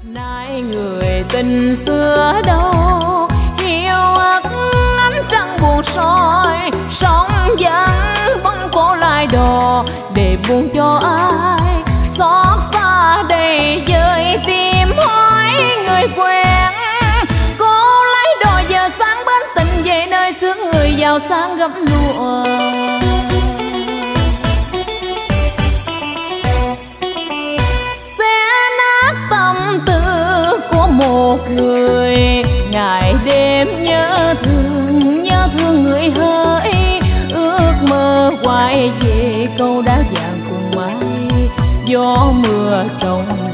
Nay người tình xưa đâu, chiều ắt ánh trăng buồn soi, sóng vẫn bóng cô lại đò để buồn cho ai. Xót xa đầy dời tìm hỏi người quen, cô lấy đò giờ sáng bến tình về nơi xứ người giàu sang gấm lụa. Một người ngày đêm nhớ thương người hỡi, ước mơ quay về câu đá vàng cùng mái gió mưa trong